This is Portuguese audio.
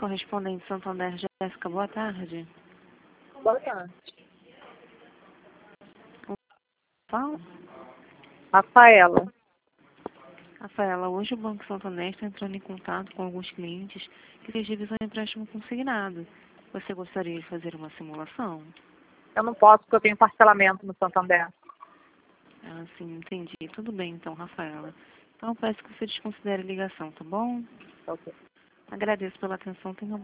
correspondente Santander, Jéssica, boa tarde. Boa tarde. Fala. Rafaela. Rafaela, hoje o Banco Santander está entrando em contato com alguns clientes que têm divisão de empréstimo consignado. Você gostaria de fazer uma simulação? Eu não posso porque eu tenho parcelamento no Santander. Ah, sim, entendi. Tudo bem então, Rafaela. Então eu peço que você desconsidere a ligação, tá bom? Ok. Agradeço pela atenção. Tenha uma